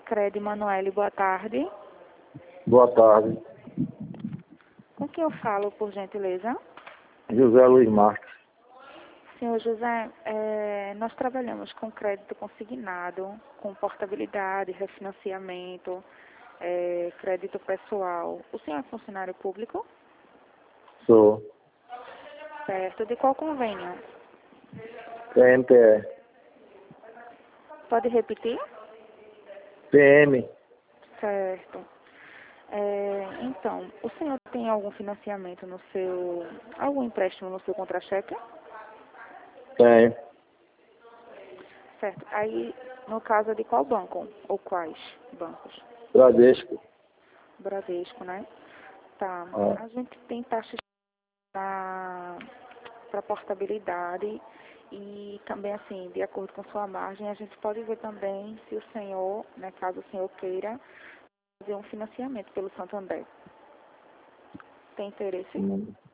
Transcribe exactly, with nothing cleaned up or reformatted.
Cred Manoel, boa tarde. Boa tarde. Com quem eu falo, por gentileza? José Luiz Marques. Senhor José, é, nós trabalhamos com crédito consignado, com portabilidade, refinanciamento, é, crédito pessoal. O senhor é funcionário público? Sou. Certo. De qual convênio? P M P E. Pode repetir? P M. Certo. É, então, o senhor tem algum financiamento no seu, algum empréstimo no seu contra-cheque? Tenho. Certo. Aí, no caso, de qual banco? Ou quais bancos? Bradesco. Bradesco, né? Tá. Ah. A gente tem taxas para portabilidade e também, assim, de acordo com sua margem, a gente pode ver também se o senhor, né, caso o senhor queira, fazer um financiamento pelo Santander. Tem interesse? Hum.